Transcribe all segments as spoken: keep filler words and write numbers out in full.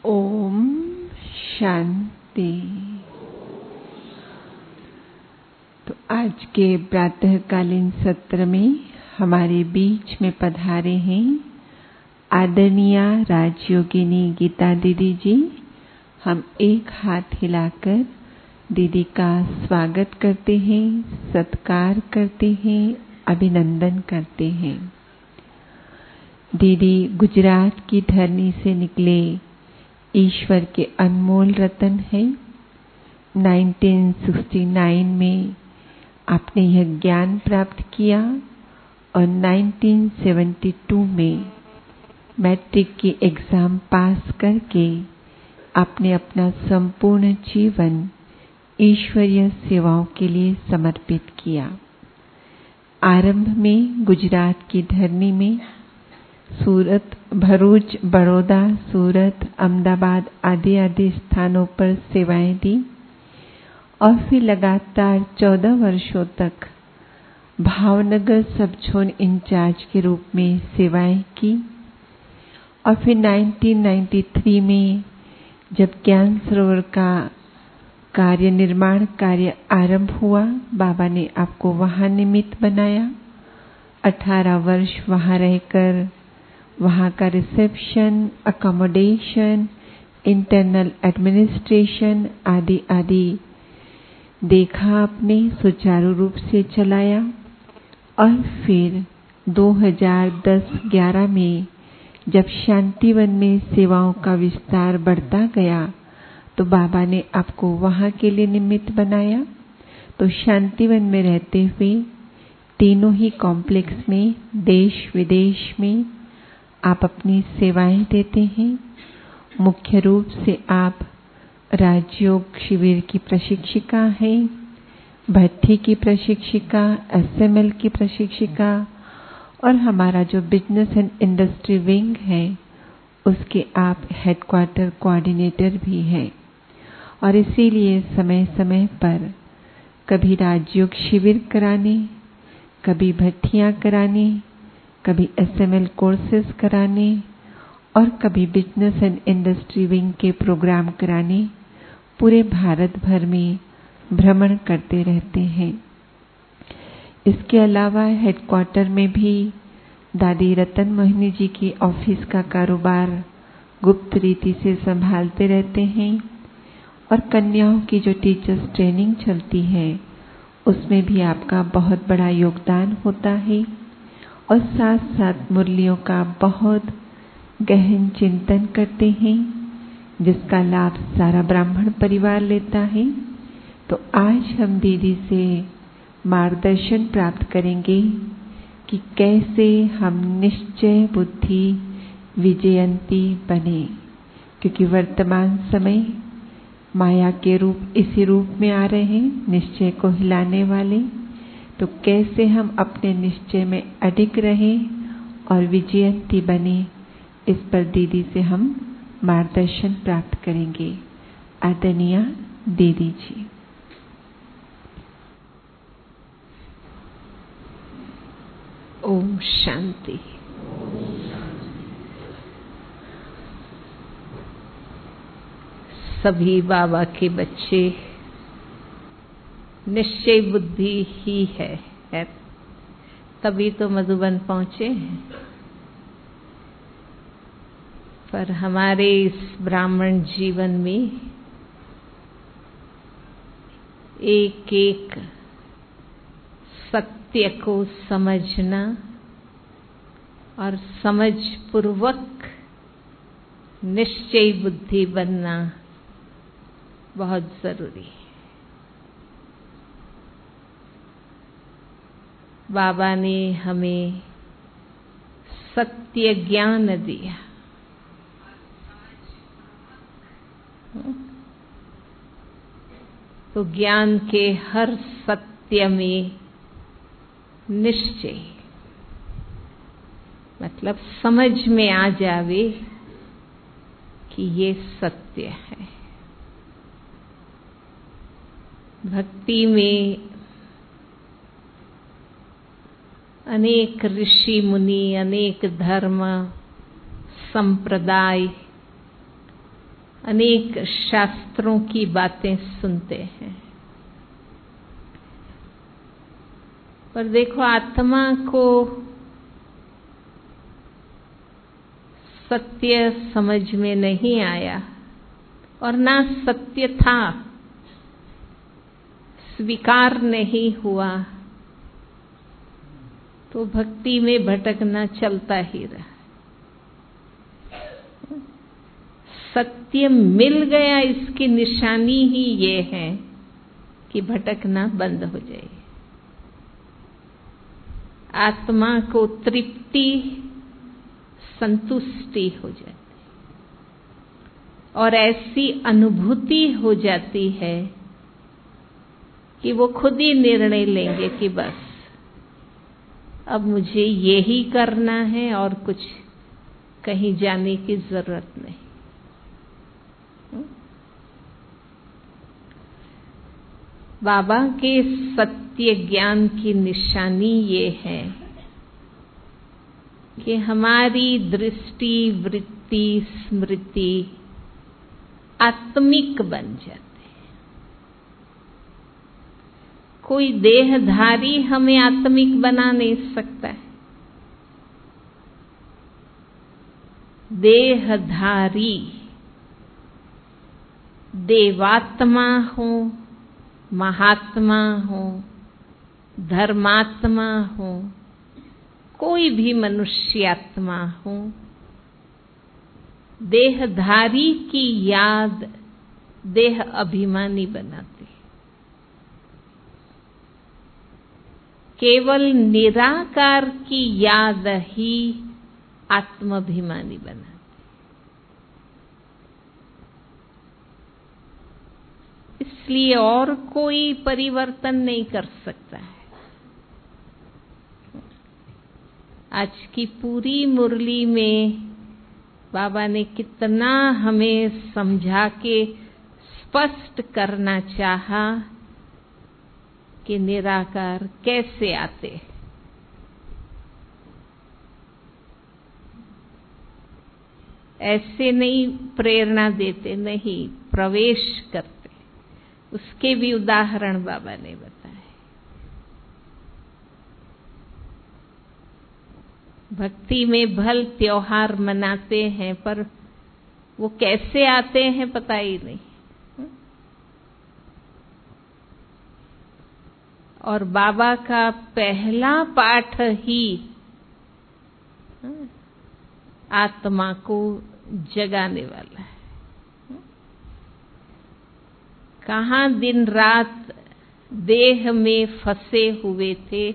ओम शांति। तो आज के प्रातःकालीन सत्र में हमारे बीच में पधारे हैं आदरणीय राजयोगिनी गीता दीदी जी। हम एक हाथ हिलाकर दीदी का स्वागत करते हैं, सत्कार करते हैं, अभिनंदन करते हैं। दीदी गुजरात की धरनी से निकले ईश्वर के अनमोल रतन है। उन्नीस सौ उनहत्तर में आपने यह ज्ञान प्राप्त किया और उन्नीस सौ बहत्तर में मैट्रिक की एग्जाम पास करके आपने अपना संपूर्ण जीवन ईश्वरीय सेवाओं के लिए समर्पित किया। आरंभ में गुजरात की धरनी में सूरत, भरूच, बड़ौदा, सूरत, अहमदाबाद आदि आदि स्थानों पर सेवाएं दी और फिर लगातार चौदह वर्षों तक भावनगर सब जोन इंचार्ज के रूप में सेवाएं की। और फिर उन्नीस सौ तिरानवे में जब ज्ञान सरोवर का कार्य निर्माण कार्य आरंभ हुआ, बाबा ने आपको वहां निमित्त बनाया। अठारह वर्ष वहां रहकर वहां का रिसेप्शन, अकोमोडेशन, इंटरनल एडमिनिस्ट्रेशन आदि आदि देखा आपने, सुचारू रूप से चलाया। और फिर दो हज़ार दस ग्यारह में जब शांतिवन में सेवाओं का विस्तार बढ़ता गया तो बाबा ने आपको वहां के लिए निमित्त बनाया। तो शांतिवन में रहते हुए तीनों ही कॉम्प्लेक्स में देश विदेश में आप अपनी सेवाएं देते हैं। मुख्य रूप से आप राजयोग शिविर की प्रशिक्षिका हैं, भट्ठी की प्रशिक्षिका, एसएमएल की प्रशिक्षिका और हमारा जो बिजनेस एंड इंडस्ट्री विंग है उसके आप हेडक्वार्टर कोऑर्डिनेटर भी हैं। और इसीलिए समय समय पर कभी राजयोग शिविर कराने, कभी भट्टियां कराने, कभी एसएमएल कोर्सेज कराने और कभी बिजनेस एंड इंडस्ट्री विंग के प्रोग्राम कराने पूरे भारत भर में भ्रमण करते रहते हैं। इसके अलावा हेडक्वार्टर में भी दादी रतन मोहिनी जी की ऑफिस का कारोबार गुप्त रीति से संभालते रहते हैं। और कन्याओं की जो टीचर्स ट्रेनिंग चलती है उसमें भी आपका बहुत बड़ा योगदान होता है। और साथ साथ मुरलियों का बहुत गहन चिंतन करते हैं जिसका लाभ सारा ब्राह्मण परिवार लेता है। तो आज हम दीदी से मार्गदर्शन प्राप्त करेंगे कि कैसे हम निश्चय बुद्धि विजयंती बने, क्योंकि वर्तमान समय माया के रूप इसी रूप में आ रहे हैं, निश्चय को हिलाने वाले। तो कैसे हम अपने निश्चय में अडिग रहें और विजयंती बने, इस पर दीदी से हम मार्गदर्शन प्राप्त करेंगे। आदरणीय दीदी जी। ओम शांति। सभी बाबा के बच्चे निश्चय बुद्धि ही है, है तभी तो मधुबन पहुंचे हैं। पर हमारे इस ब्राह्मण जीवन में एक एक सत्य को समझना और समझ पूर्वक निश्चय बुद्धि बनना बहुत जरूरी है। बाबा ने हमें सत्य ज्ञान दिया। तो ज्ञान के हर सत्य में निश्चय मतलब समझ में आ जावे कि ये सत्य है। भक्ति में अनेक ऋषि मुनि, अनेक धर्म संप्रदाय अनेक शास्त्रों की बातें सुनते हैं, पर देखो आत्मा को सत्य समझ में नहीं आया और ना सत्य था, स्वीकार नहीं हुआ, तो भक्ति में भटकना चलता ही रहा। सत्य मिल गया, इसकी निशानी ही ये है कि भटकना बंद हो जाए। आत्मा को तृप्ति, संतुष्टि हो जाती और ऐसी अनुभूति हो जाती है कि वो खुद ही निर्णय लेंगे कि बस अब मुझे यही करना है और कुछ कहीं जाने की जरूरत नहीं। बाबा के सत्य ज्ञान की निशानी ये है कि हमारी दृष्टि, वृत्ति, स्मृति आत्मिक बन जाती है। कोई देहधारी हमें आत्मिक बना नहीं सकता है। देहधारी देवात्मा हो, महात्मा हो, धर्मात्मा हो, कोई भी मनुष्यात्मा हो, देहधारी की याद देह अभिमानी बनाती। केवल निराकार की याद ही आत्माभिमानी बनाती। इसलिए और कोई परिवर्तन नहीं कर सकता है। आज की पूरी मुरली में बाबा ने कितना हमें समझा के स्पष्ट करना चाहा कि निराकार कैसे आते। ऐसे नहीं प्रेरणा देते, नहीं, प्रवेश करते। उसके भी उदाहरण बाबा ने बताए। भक्ति में भल त्योहार मनाते हैं, पर वो कैसे आते हैं पता ही नहीं। और बाबा का पहला पाठ ही आत्मा को जगाने वाला है। कहाँ दिन रात देह में फंसे हुए थे,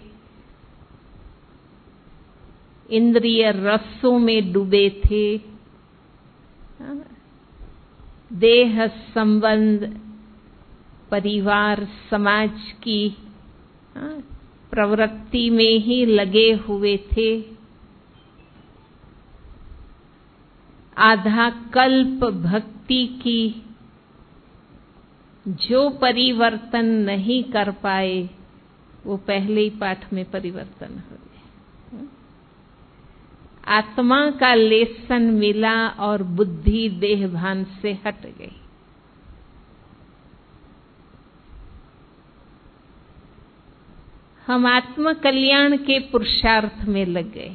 इंद्रिय रसों में डूबे थे, देह संबंध, परिवार, समाज की प्रवृत्ति में ही लगे हुए थे। आधा कल्प भक्ति की जो परिवर्तन नहीं कर पाए, वो पहले ही पाठ में परिवर्तन हो गया। आत्मा का लेसन मिला और बुद्धि देह भान से हट गई। हम आत्म कल्याण के पुरुषार्थ में लग गए।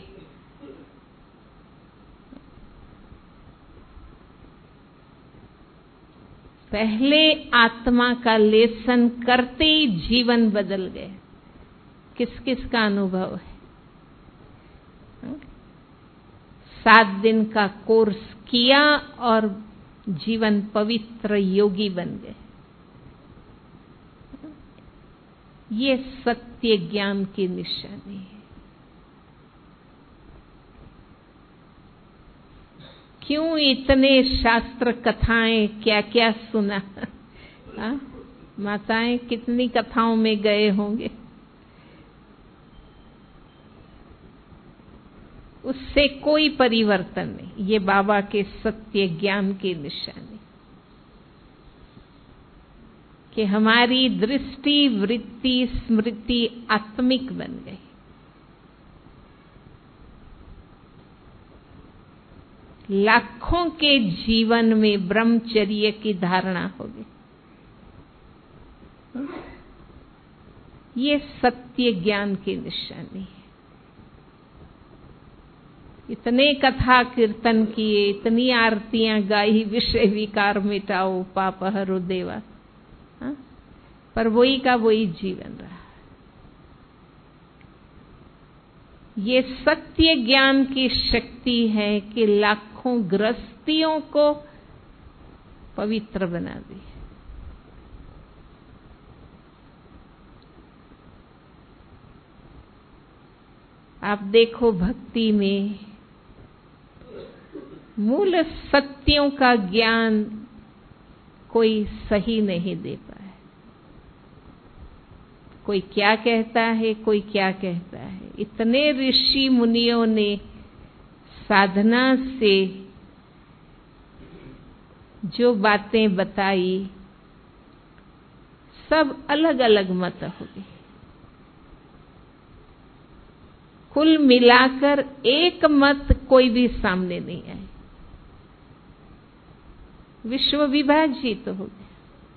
पहले आत्मा का लेसन करते ही जीवन बदल गए। किस किस का अनुभव है? सात दिन का कोर्स किया और जीवन पवित्र योगी बन गए। ये सत्य ज्ञान की निशानी है। क्यों इतने शास्त्र कथाएं, क्या क्या सुना? आ? माताएं कितनी कथाओं में गए होंगे। उससे कोई परिवर्तन नहीं। ये बाबा के सत्य ज्ञान की निशानी कि हमारी दृष्टि, वृत्ति, स्मृति आत्मिक बन गई। लाखों के जीवन में ब्रह्मचर्य की धारणा होगी। ये सत्य ज्ञान की निशानी है। इतने कथा कीर्तन किए, इतनी आरतियां गाई, विषय विकार मिटाओ पाप हरो देवा, हाँ? पर वही का वही जीवन रहा। ये सत्य ज्ञान की शक्ति है कि लाखों गृहस्थियों को पवित्र बना दी। आप देखो भक्ति में मूल सत्यों का ज्ञान कोई सही नहीं दे पाए। कोई क्या कहता है, कोई क्या कहता है। इतने ऋषि मुनियों ने साधना से जो बातें बताई, सब अलग अलग मत हो गए। कुल मिलाकर एक मत कोई भी सामने नहीं आए। विश्व विभाजित हो गया।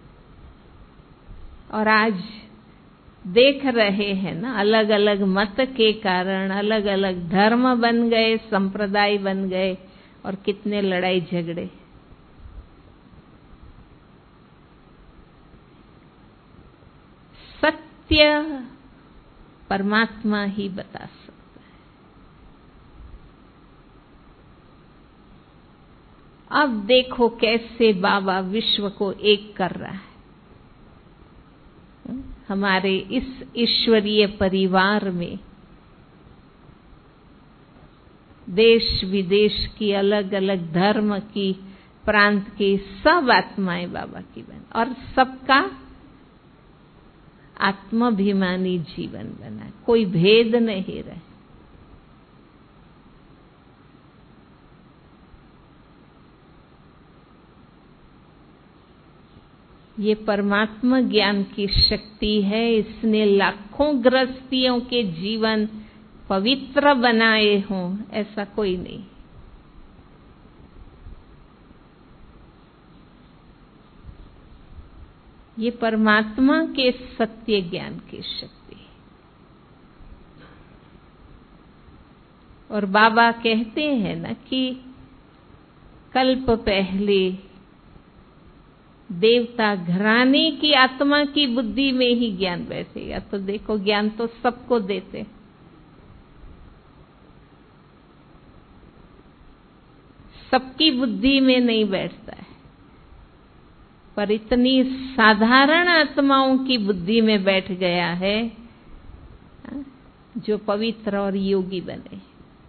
और आज देख रहे हैं ना, अलग अलग मत के कारण अलग अलग धर्म बन गए, संप्रदाय बन गए, और कितने लड़ाई झगड़े। सत्य परमात्मा ही बता सकता है। अब देखो कैसे बाबा विश्व को एक कर रहा है। हमारे इस ईश्वरीय परिवार में देश विदेश की अलग अलग धर्म की, प्रांत की सब आत्माएं बाबा की बन, और सबका आत्माभिमानी जीवन बना, कोई भेद नहीं रहे। ये परमात्मा ज्ञान की शक्ति है। इसने लाखों गृहस्थियों के जीवन पवित्र बनाए हों, ऐसा कोई नहीं। ये परमात्मा के सत्य ज्ञान की शक्ति है। और बाबा कहते हैं ना कि कल्प पहले देवता घराने की आत्मा की बुद्धि में ही ज्ञान बैठेगा। तो देखो, ज्ञान तो सबको देते, सबकी बुद्धि में नहीं बैठता है, पर इतनी साधारण आत्माओं की बुद्धि में बैठ गया है जो पवित्र और योगी बने।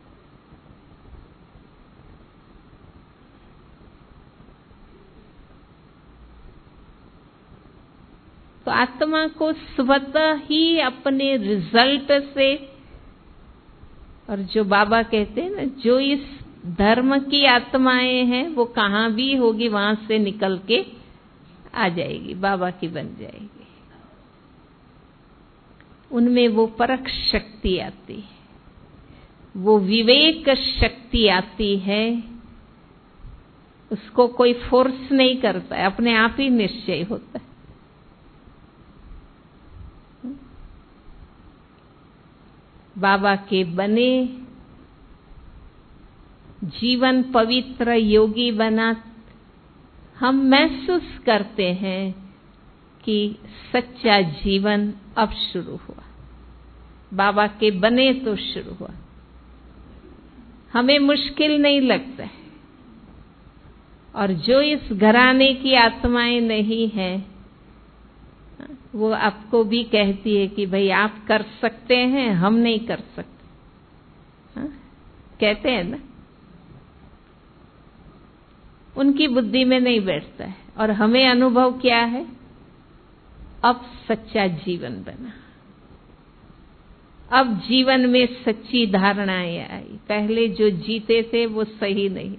तो आत्मा को स्वतः ही अपने रिजल्ट से, और जो बाबा कहते हैं ना, जो इस धर्म की आत्माएं हैं वो कहाँ भी होगी, वहां से निकल के आ जाएगी, बाबा की बन जाएगी। उनमें वो परख शक्ति आती है, वो विवेक शक्ति आती है। उसको कोई फोर्स नहीं करता है, अपने आप ही निश्चय होता है। बाबा के बने जीवन पवित्र योगी बना, हम महसूस करते हैं कि सच्चा जीवन अब शुरू हुआ। बाबा के बने तो शुरू हुआ। हमें मुश्किल नहीं लगता है। और जो इस घराने की आत्माएं नहीं हैं, वो आपको भी कहती है कि भाई आप कर सकते हैं, हम नहीं कर सकते। हाँ? कहते हैं ना, उनकी बुद्धि में नहीं बैठता है। और हमें अनुभव क्या है, अब सच्चा जीवन बना, अब जीवन में सच्ची धारणाएं आई। पहले जो जीते थे वो सही नहीं।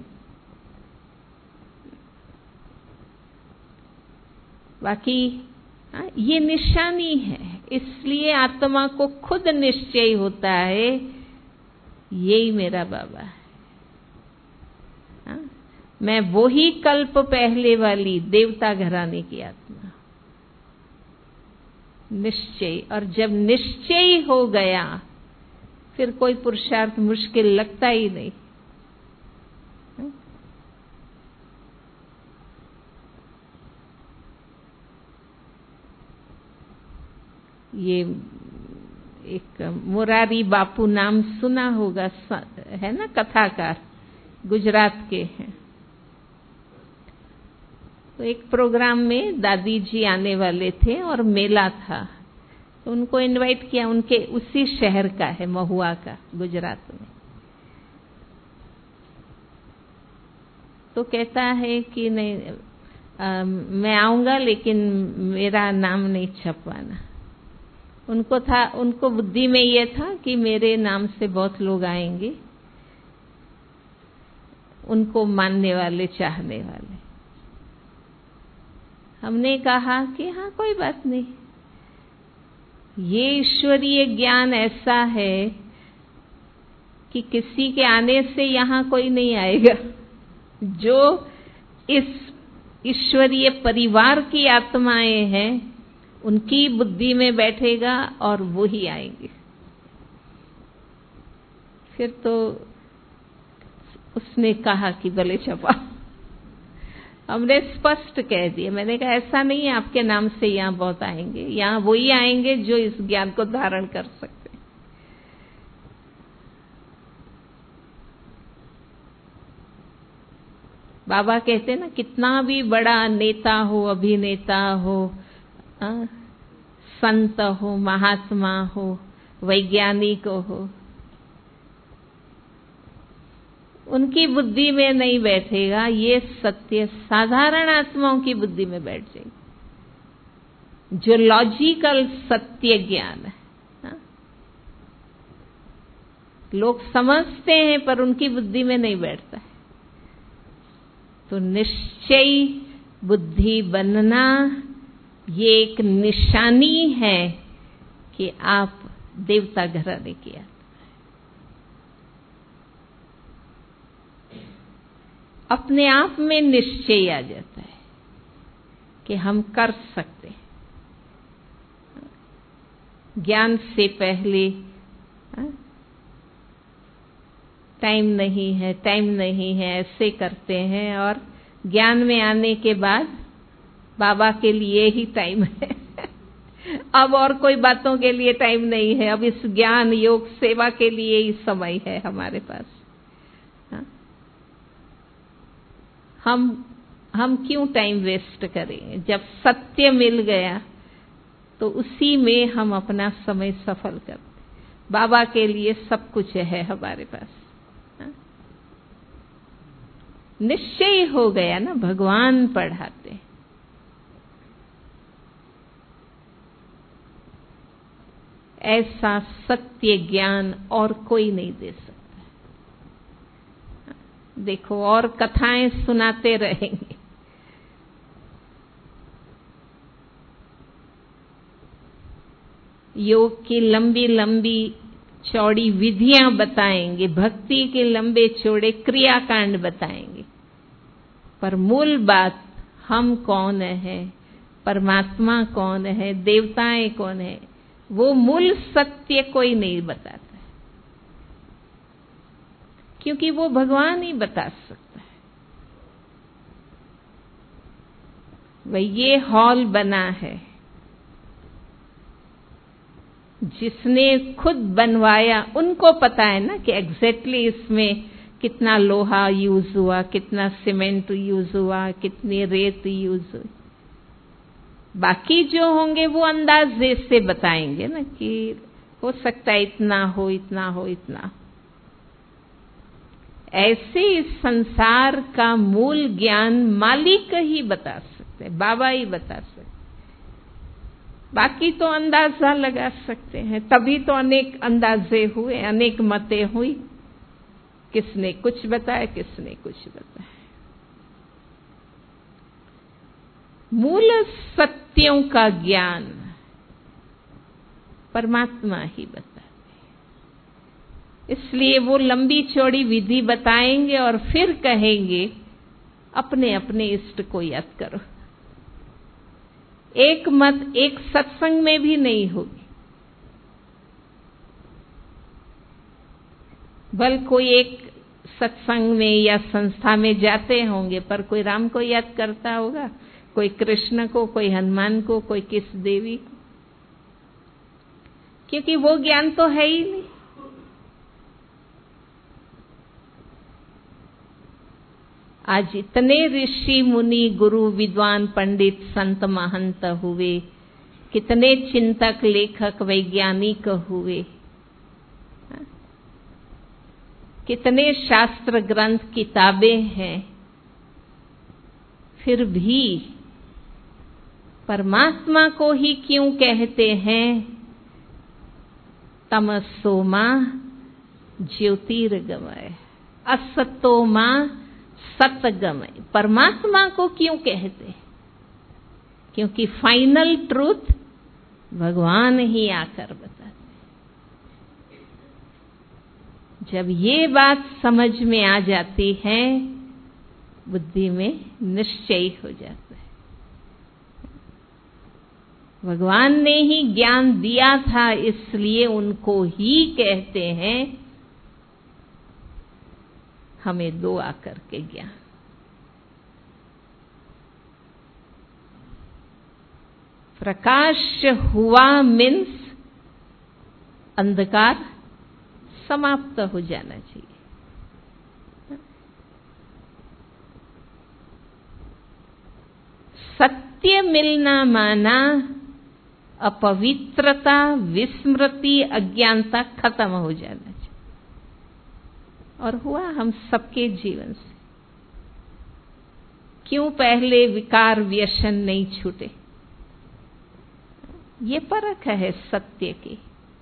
बाकी ये निशानी है, इसलिए आत्मा को खुद निश्चय होता है यही मेरा बाबा है। मैं वो ही कल्प पहले वाली देवता घराने की आत्मा। निश्चय, और जब निश्चय हो गया फिर कोई पुरुषार्थ मुश्किल लगता ही नहीं। ये एक मोरारी बापू नाम सुना होगा, है ना, कथाकार, गुजरात के हैं। तो एक प्रोग्राम में दादी जी आने वाले थे और मेला था, तो उनको इनवाइट किया। उनके उसी शहर का है, महुआ का, गुजरात में। तो कहता है कि नहीं, आ, मैं आऊंगा लेकिन मेरा नाम नहीं छपवाना। उनको था, उनको बुद्धि में ये था कि मेरे नाम से बहुत लोग आएंगे, उनको मानने वाले, चाहने वाले। हमने कहा कि हाँ, कोई बात नहीं, ये ईश्वरीय ज्ञान ऐसा है कि किसी के आने से यहाँ कोई नहीं आएगा। जो इस ईश्वरीय परिवार की आत्माएं हैं उनकी बुद्धि में बैठेगा और वो ही आएंगे। फिर तो उसने कहा कि भले छपा। हमने स्पष्ट कह दिया, मैंने कहा ऐसा नहीं है आपके नाम से यहाँ बहुत आएंगे, यहाँ वही आएंगे जो इस ज्ञान को धारण कर सकते। बाबा कहते ना, कितना भी बड़ा नेता हो, अभिनेता हो, आ, संत हो, महात्मा हो, वैज्ञानिक हो, उनकी बुद्धि में नहीं बैठेगा ये सत्य, साधारण आत्माओं की बुद्धि में बैठ जाएगी, जो लॉजिकल सत्य ज्ञान है। हा? लोग समझते हैं पर उनकी बुद्धि में नहीं बैठता है। तो निश्चय बुद्धि बनना ये एक निशानी है कि आप देवता घराने की आत्मा। अपने आप में निश्चय आ जाता है कि हम कर सकते हैं। ज्ञान से पहले टाइम नहीं है, टाइम नहीं है, ऐसे करते हैं, और ज्ञान में आने के बाद बाबा के लिए ही टाइम है। अब और कोई बातों के लिए टाइम नहीं है, अब इस ज्ञान योग सेवा के लिए ही समय है हमारे पास। हाँ? हम हम क्यों टाइम वेस्ट करें? जब सत्य मिल गया तो उसी में हम अपना समय सफल करते। बाबा के लिए सब कुछ है हमारे पास। निश्चय हो गया ना, भगवान पढ़ाते। ऐसा सत्य ज्ञान और कोई नहीं दे सकता। देखो, और कथाएं सुनाते रहेंगे। योग की लंबी लंबी चौड़ी विधियां बताएंगे, भक्ति के लंबे चौड़े क्रियाकांड बताएंगे, पर मूल बात हम कौन है, परमात्मा कौन है, देवताएं कौन है, वो मूल सत्य कोई नहीं बताता है, क्योंकि वो भगवान ही बता सकता है। वही ये हॉल बना है, जिसने खुद बनवाया उनको पता है ना कि एग्जैक्टली इसमें कितना लोहा यूज हुआ, कितना सीमेंट यूज हुआ, कितनी रेत यूज हुई। बाकी जो होंगे वो अंदाजे से बताएंगे ना कि हो सकता है इतना हो, इतना हो, इतना हो। ऐसे इस संसार का मूल ज्ञान मालिक ही बता सकते हैं, बाबा ही बता सकते। बाकी तो अंदाजा लगा सकते हैं, तभी तो अनेक अंदाजे हुए, अनेक मतें हुई, किसने कुछ बताया, किसने कुछ बताया। मूल सत्यों का ज्ञान परमात्मा ही बताते, इसलिए वो लंबी चौड़ी विधि बताएंगे और फिर कहेंगे अपने अपने इष्ट को याद करो। एक मत एक सत्संग में भी नहीं होगी। बल कोई एक सत्संग में या संस्था में जाते होंगे, पर कोई राम को याद करता होगा, कोई कृष्ण को, कोई हनुमान को, कोई किस देवी को, क्योंकि वो ज्ञान तो है ही नहीं। आज इतने ऋषि मुनि गुरु विद्वान पंडित संत महंत हुए, कितने चिंतक लेखक वैज्ञानिक हुए, कितने शास्त्र ग्रंथ किताबें हैं, फिर भी परमात्मा को ही क्यों कहते हैं तमसो मां ज्योतिर्गमय, असतो मां सतगमय। परमात्मा को क्यों कहते हैं? क्योंकि फाइनल ट्रूथ भगवान ही आकर बताते। जब ये बात समझ में आ जाती है, बुद्धि में निश्चय हो जाता है। भगवान ने ही ज्ञान दिया था, इसलिए उनको ही कहते हैं। हमें दो आकर के ज्ञान। प्रकाश हुआ मीन्स अंधकार समाप्त हो जाना चाहिए। सत्य मिलना माना अपवित्रता, विस्मृति, अज्ञानता खत्म हो जाना चाहिए। और हुआ हम सबके जीवन से। क्यों पहले विकार व्यसन नहीं छूटे? ये परख है सत्य की।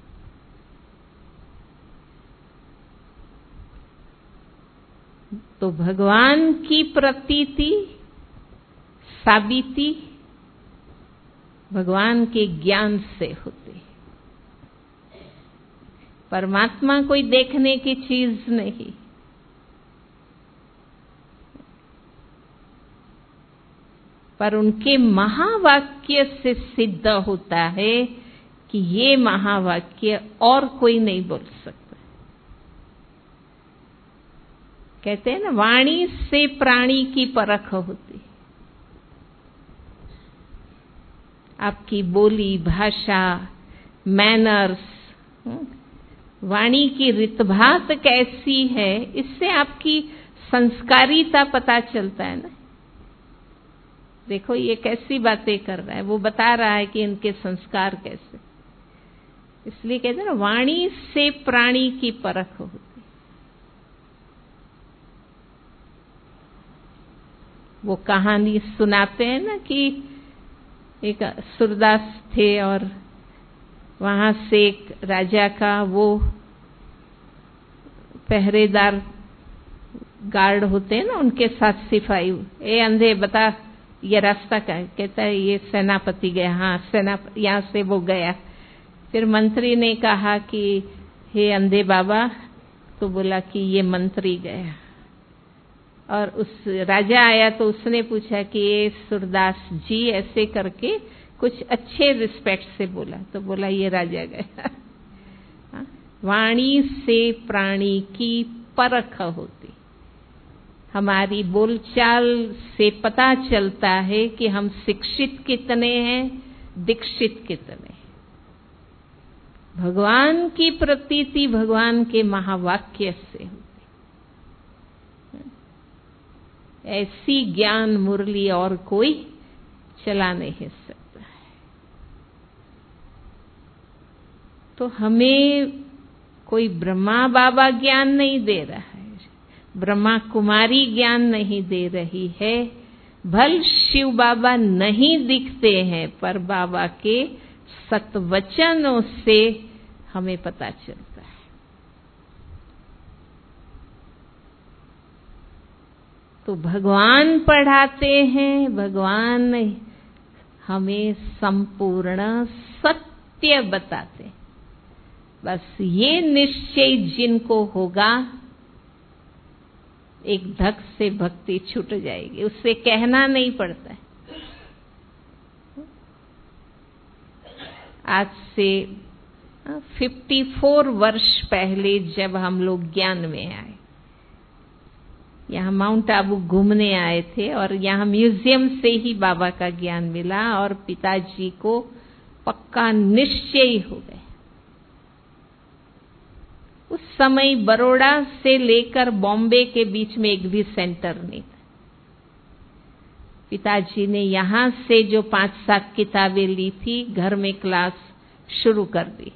तो भगवान की प्रतीति, साबिती भगवान के ज्ञान से होती है। परमात्मा कोई देखने की चीज नहीं। पर उनके महावाक्य से सिद्ध होता है कि ये महावाक्य और कोई नहीं बोल सकता। कहते हैं ना, वाणी से प्राणी की परख होती। आपकी बोली, भाषा, मैनर्स, वाणी की रितभात कैसी है, इससे आपकी संस्कारिता पता चलता है ना। देखो ये कैसी बातें कर रहा है, वो बता रहा है कि इनके संस्कार कैसे। इसलिए कहते हैं ना, वाणी से प्राणी की परख होती। वो कहानी सुनाते हैं ना कि एक सूरदास थे और वहां से एक राजा का वो पहरेदार गार्ड होते हैं ना, उनके साथ सिपाही, ए अंधे बता ये रास्ता का है। कहता है ये सेनापति गया। हाँ सेनापति, यहाँ से वो गया। फिर मंत्री ने कहा कि हे अंधे बाबा, तो बोला कि ये मंत्री गया। और उस राजा आया तो उसने पूछा कि ये सूरदास जी, ऐसे करके कुछ अच्छे रिस्पेक्ट से बोला। तो बोला ये राजा गया। वाणी से प्राणी की परख होती। हमारी बोलचाल से पता चलता है कि हम शिक्षित कितने हैं, दीक्षित कितने। भगवान की प्रतीति भगवान के महावाक्य से होती। ऐसी ज्ञान मुरली और कोई चला नहीं सकता है। तो हमें कोई ब्रह्मा बाबा ज्ञान नहीं दे रहा है, ब्रह्मा कुमारी ज्ञान नहीं दे रही है। भल शिव बाबा नहीं दिखते हैं, पर बाबा के सतवचनों से हमें पता चलता है। तो भगवान पढ़ाते हैं, भगवान हमें संपूर्ण सत्य बताते हैं। बस ये निश्चय जिनको होगा एक धक से भक्ति छूट जाएगी, उससे कहना नहीं पड़ता है। आज से चौवन वर्ष पहले जब हम लोग ज्ञान में आए, यहाँ माउंट आबू घूमने आए थे और यहाँ म्यूजियम से ही बाबा का ज्ञान मिला और पिताजी को पक्का निश्चय हो गया। उस समय बड़ौदा से लेकर बॉम्बे के बीच में एक भी सेंटर नहीं था। पिताजी ने यहाँ से जो पांच सात किताबें ली थी, घर में क्लास शुरू कर दी।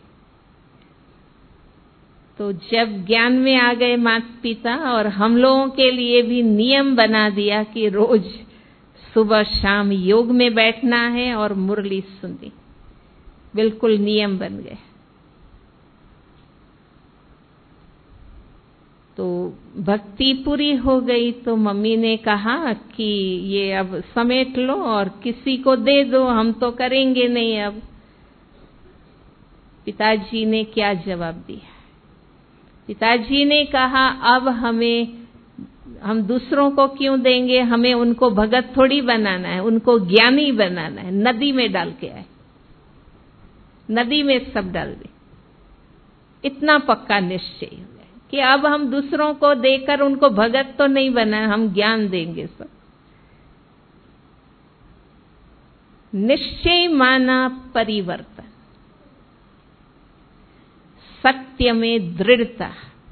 तो जब ज्ञान में आ गए माता पिता, और हम लोगों के लिए भी नियम बना दिया कि रोज सुबह शाम योग में बैठना है और मुरली सुननी, बिल्कुल नियम बन गए। तो भक्ति पूरी हो गई तो मम्मी ने कहा कि ये अब समेट लो और किसी को दे दो, हम तो करेंगे नहीं अब। पिताजी ने क्या जवाब दिया? पिताजी ने कहा अब हमें, हम दूसरों को क्यों देंगे, हमें उनको भगत थोड़ी बनाना है, उनको ज्ञानी बनाना है। नदी में डाल के आए, नदी में सब डाल दे। इतना पक्का निश्चय हो गया कि अब हम दूसरों को देकर उनको भगत तो नहीं बना, हम ज्ञान देंगे सब। निश्चय माना परिवर्तन, सत्य में दृढ़ता।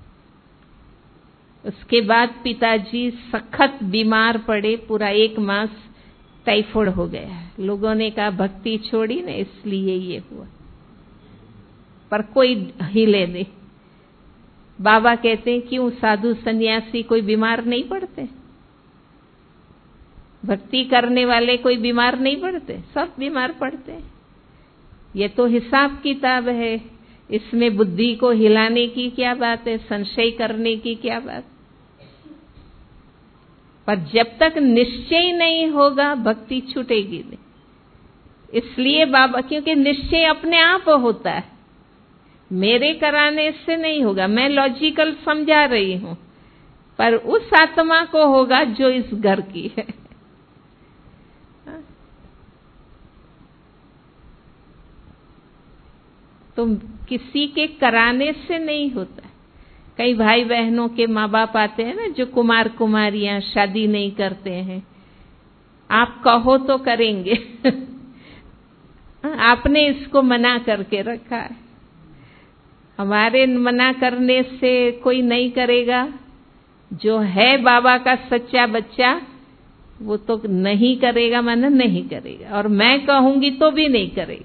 उसके बाद पिताजी सखत बीमार पड़े, पूरा एक मास टाइफाइड हो गया। लोगों ने कहा भक्ति छोड़ी ना इसलिए ये हुआ, पर कोई हिले नहीं। बाबा कहते हैं क्यों साधु सन्यासी कोई बीमार नहीं पड़ते? भक्ति करने वाले कोई बीमार नहीं पड़ते? सब बीमार पड़ते हैं। ये तो हिसाब किताब है, इसमें बुद्धि को हिलाने की क्या बात है, संशय करने की क्या बात। पर जब तक निश्चय नहीं होगा भक्ति छूटेगी नहीं। इसलिए बाबा, क्योंकि निश्चय अपने आप होता है, मेरे कराने से नहीं होगा। मैं लॉजिकल समझा रही हूं, पर उस आत्मा को होगा जो इस घर की है। तो किसी के कराने से नहीं होता। कई भाई बहनों के माँ बाप आते हैं ना, जो कुमार कुमारियां शादी नहीं करते हैं, आप कहो तो करेंगे। आपने इसको मना करके रखा है। हमारे मना करने से कोई नहीं करेगा। जो है बाबा का सच्चा बच्चा वो तो नहीं करेगा, माना नहीं करेगा, और मैं कहूंगी तो भी नहीं करेगा।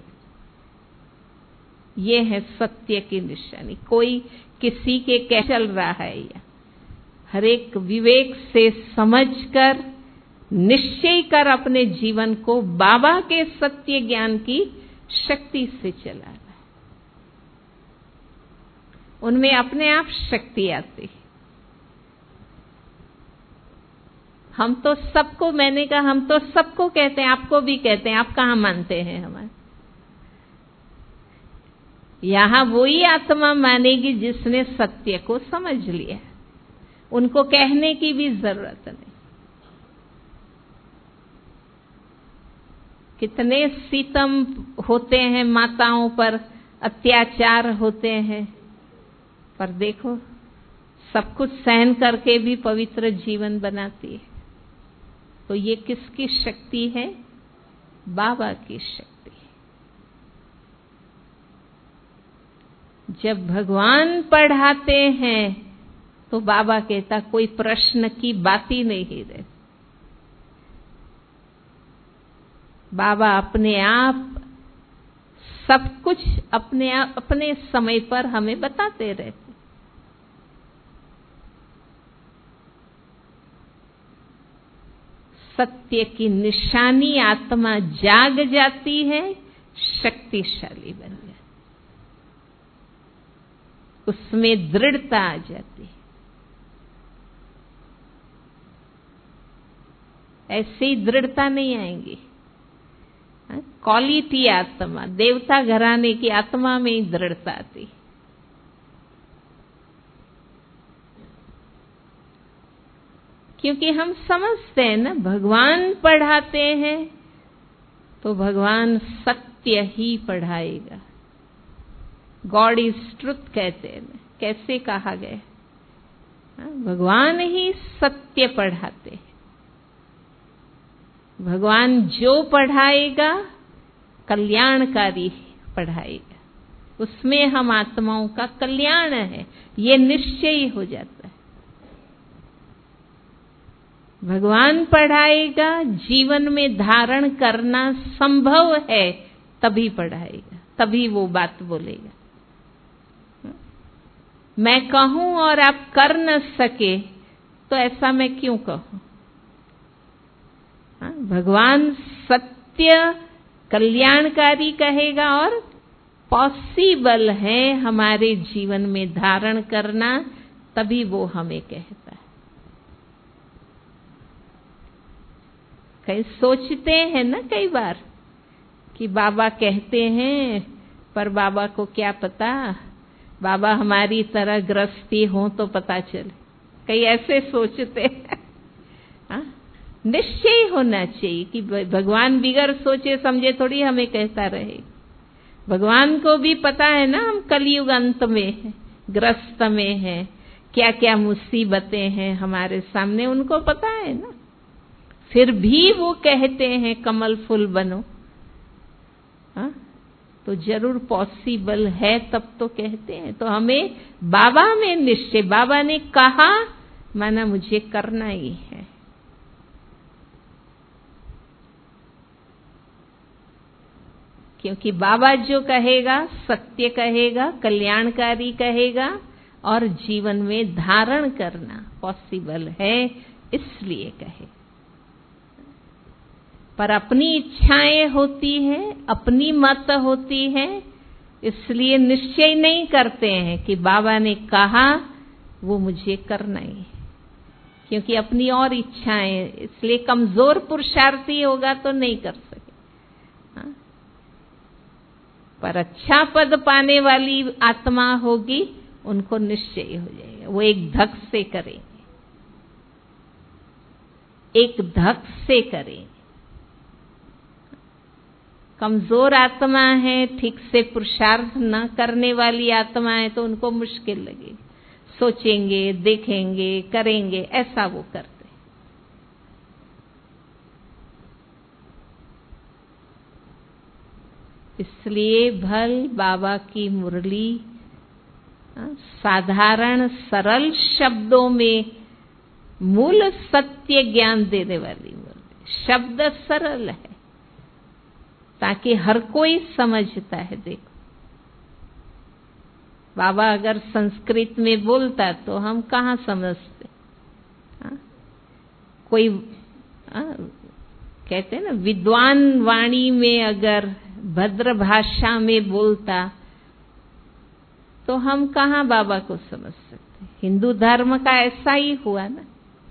ये है सत्य की निशानी। कोई किसी के कह चल रहा है या हर एक विवेक से समझकर निश्चय कर अपने जीवन को बाबा के सत्य ज्ञान की शक्ति से चला रहा है। उनमें अपने आप शक्ति आती है। हम तो सबको, मैंने कहा हम तो सबको कहते हैं, आपको भी कहते हैं, आप कहाँ मानते हैं हमारे? यहां वही आत्मा मानेगी जिसने सत्य को समझ लिया, उनको कहने की भी जरूरत नहीं। कितने सितम होते हैं माताओं पर, अत्याचार होते हैं, पर देखो सब कुछ सहन करके भी पवित्र जीवन बनाती है। तो ये किसकी शक्ति है? बाबा की शक्ति। जब भगवान पढ़ाते हैं तो बाबा कहता कोई प्रश्न की बात ही नहीं रहे। बाबा अपने आप सब कुछ अपने आप अपने समय पर हमें बताते रहते। सत्य की निशानी आत्मा जाग जाती है, शक्तिशाली बन जाती, उसमें दृढ़ता आ जाती है। ऐसे ही दृढ़ता नहीं आएंगी। क्वालिटी आत्मा, देवता घराने की आत्मा में ही दृढ़ता आती। क्योंकि हम समझते हैं ना, भगवान पढ़ाते हैं तो भगवान सत्य ही पढ़ाएगा। गॉड इज ट्रुथ कहते हैं ना, कैसे कहा गया? भगवान ही सत्य पढ़ाते हैं। भगवान जो पढ़ाएगा कल्याणकारी पढ़ाएगा, उसमें हम आत्माओं का कल्याण है, ये निश्चय हो जाता है। भगवान पढ़ाएगा, जीवन में धारण करना संभव है तभी पढ़ाएगा, तभी वो बात बोलेगा। मैं कहूं और आप कर न सके तो ऐसा मैं क्यों कहूं? भगवान सत्य कल्याणकारी कहेगा और पॉसिबल है हमारे जीवन में धारण करना, तभी वो हमें कहता है। कई सोचते हैं ना कई बार कि बाबा कहते हैं, पर बाबा को क्या पता, बाबा हमारी तरह गृहस्थी हो तो पता चले। कई ऐसे सोचते हैं। निश्चय होना चाहिए कि भगवान बिगर सोचे समझे थोड़ी हमें कहता रहे। भगवान को भी पता है ना हम कलयुग अंत में हैं, ग्रस्त में हैं, क्या क्या मुसीबतें हैं हमारे सामने, उनको पता है ना। फिर भी वो कहते हैं कमल फूल बनो। हा? तो जरूर पॉसिबल है, तब तो कहते हैं। तो हमें बाबा में निश्चय, बाबा ने कहा माना मुझे करना ही है। क्योंकि बाबा जो कहेगा सत्य कहेगा, कल्याणकारी कहेगा और जीवन में धारण करना पॉसिबल है, इसलिए कहे। पर अपनी इच्छाएं होती हैं, अपनी मत होती है, इसलिए निश्चय नहीं करते हैं कि बाबा ने कहा वो मुझे करना ही है। क्योंकि अपनी और इच्छाएं, इसलिए कमजोर पुरुषार्थी होगा तो नहीं कर सके। हाँ? पर अच्छा पद पाने वाली आत्मा होगी, उनको निश्चय हो जाएगा, वो एक धक से करेंगे, एक धक से करेंगे। कमजोर आत्मा है, ठीक से पुरुषार्थ न करने वाली आत्मा है, तो उनको मुश्किल लगेगी, सोचेंगे, देखेंगे, करेंगे, ऐसा वो करते। इसलिए भल बाबा की मुरली साधारण सरल शब्दों में मूल सत्य ज्ञान देने वाली मुरली। शब्द सरल है ताकि हर कोई समझता है। देखो बाबा अगर संस्कृत में बोलता तो हम कहाँ समझते? हा? कोई हा? कहते हैं ना, विद्वान वाणी में अगर भद्र भाषा में बोलता तो हम कहाँ बाबा को समझ सकते? हिंदू धर्म का ऐसा ही हुआ ना।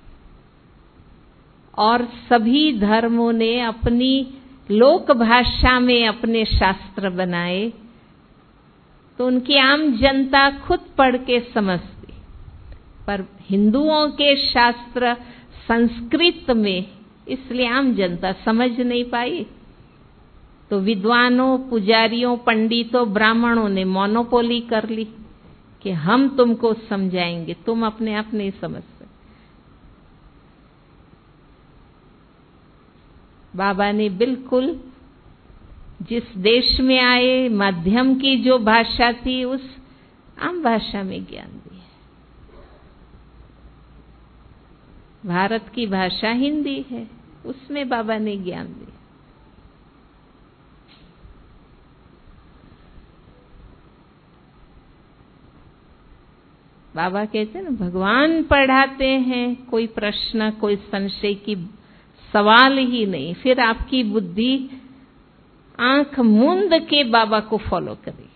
और सभी धर्मों ने अपनी लोक भाषा में अपने शास्त्र बनाए, तो उनकी आम जनता खुद पढ़ के समझती। पर हिंदुओं के शास्त्र संस्कृत में, इसलिए आम जनता समझ नहीं पाई। तो विद्वानों, पुजारियों, पंडितों, ब्राह्मणों ने मोनोपोली कर ली कि हम तुमको समझाएंगे, तुम अपने आप नहीं समझ सकते। बाबा ने बिल्कुल जिस देश में आए, माध्यम की जो भाषा थी, उस आम भाषा में ज्ञान दिया। भारत की भाषा हिंदी है, उसमें बाबा ने ज्ञान दिया। बाबा कहते हैं ना, भगवान पढ़ाते हैं, कोई प्रश्न, कोई संशय की सवाल ही नहीं। फिर आपकी बुद्धि आंख मूंद के बाबा को फॉलो करेगी।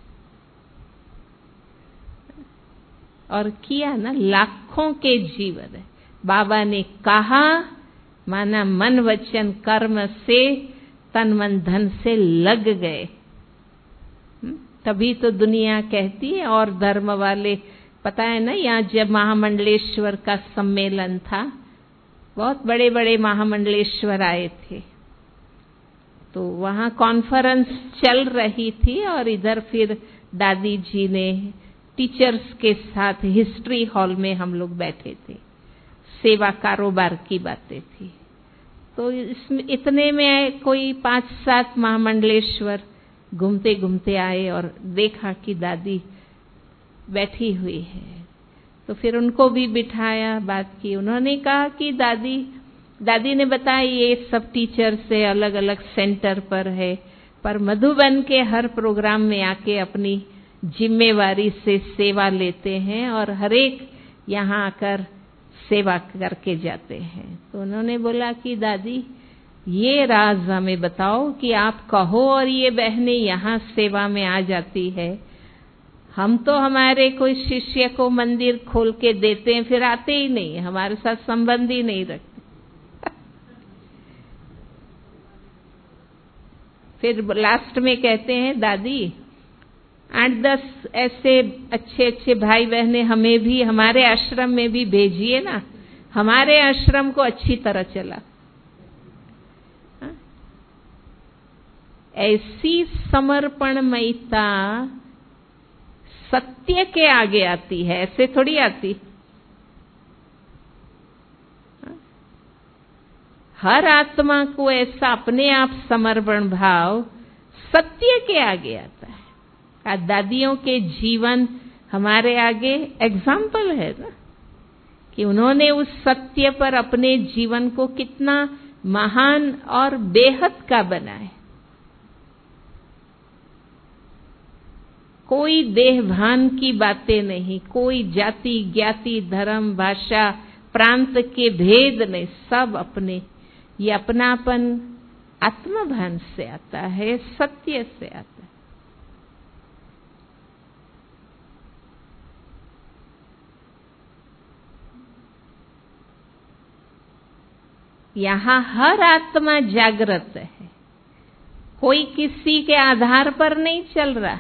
और किया ना, लाखों के जीवन है। बाबा ने कहा माना मन वचन कर्म से, तन मन धन से लग गए। तभी तो दुनिया कहती है, और धर्म वाले, पता है ना, यहाँ जब महामंडलेश्वर का सम्मेलन था बहुत बड़े बड़े महामंडलेश्वर आए थे। तो वहाँ कॉन्फ्रेंस चल रही थी और इधर फिर दादी जी ने टीचर्स के साथ हिस्ट्री हॉल में हम लोग बैठे थे, सेवा कारोबार की बातें थी। तो इसमें इतने में कोई पांच सात महामंडलेश्वर घूमते घूमते आए और देखा कि दादी बैठी हुई है। तो फिर उनको भी बिठाया, बात की। उन्होंने कहा कि दादी दादी ने बताया ये सब टीचर से अलग अलग सेंटर पर है, पर मधुबन के हर प्रोग्राम में आके अपनी जिम्मेवारी से सेवा लेते हैं और हर एक यहाँ आकर सेवा करके जाते हैं। तो उन्होंने बोला कि दादी ये राज हमें बताओ कि आप कहो और ये बहनें यहाँ सेवा में आ जाती है। हम तो हमारे कोई शिष्य को मंदिर खोल के देते हैं, फिर आते ही नहीं, हमारे साथ संबंध ही नहीं रखते। फिर लास्ट में कहते हैं दादी आठ दस ऐसे अच्छे अच्छे भाई बहनें हमें भी हमारे आश्रम में भी भेजिए ना, हमारे आश्रम को अच्छी तरह चला। ऐसी समर्पणमयता सत्य के आगे आती है, ऐसे थोड़ी आती। हर आत्मा को ऐसा अपने आप समर्पण भाव सत्य के आगे आता है। आज दादियों के जीवन हमारे आगे एग्जाम्पल है ना, कि उन्होंने उस सत्य पर अपने जीवन को कितना महान और बेहद का बनाया। कोई देहभान की बातें नहीं, कोई जाति ज्ञाति धर्म भाषा प्रांत के भेद नहीं, सब अपने। ये अपनापन आत्मभान से आता है, सत्य से आता है। यहाँ हर आत्मा जागृत है, कोई किसी के आधार पर नहीं चल रहा।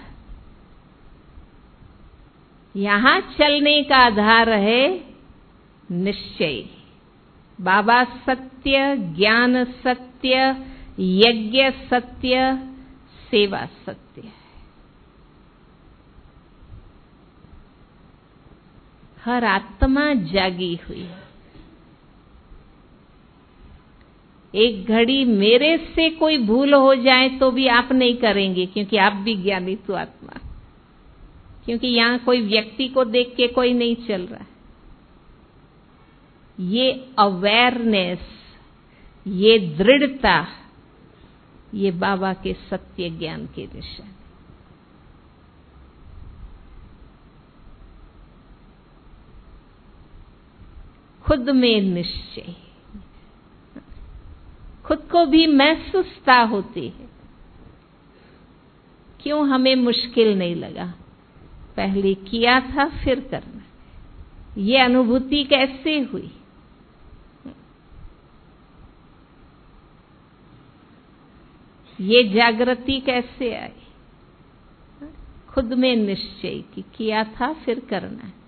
यहाँ चलने का आधार है निश्चय। बाबा सत्य, ज्ञान सत्य, यज्ञ सत्य, सेवा सत्य है। हर आत्मा जागी हुई है। एक घड़ी मेरे से कोई भूल हो जाए तो भी आप नहीं करेंगे, क्योंकि आप भी ज्ञानी तो आत्मा, क्योंकि यहाँ कोई व्यक्ति को देख के कोई नहीं चल रहा। ये अवेयरनेस, ये दृढ़ता, ये बाबा के सत्य ज्ञान के निशान। खुद में निश्चय, खुद को भी महसूसता होती है। क्यों हमें मुश्किल नहीं लगा, पहले किया था फिर करना। ये अनुभूति कैसे हुई? ये जागृति कैसे आई? खुद में निश्चय कि किया था फिर करना है।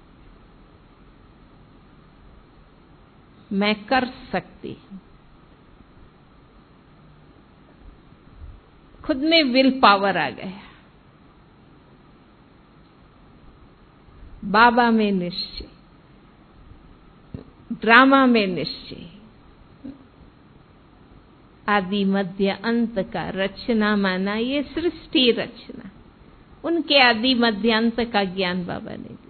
मैं कर सकती हूं। खुद में विल पावर आ गया। बाबा में निश्चय, ड्रामा में निश्चय, आदि मध्य अंत का रचना माना। ये सृष्टि रचना, उनके आदि मध्य अंत का ज्ञान बाबा ने दिया।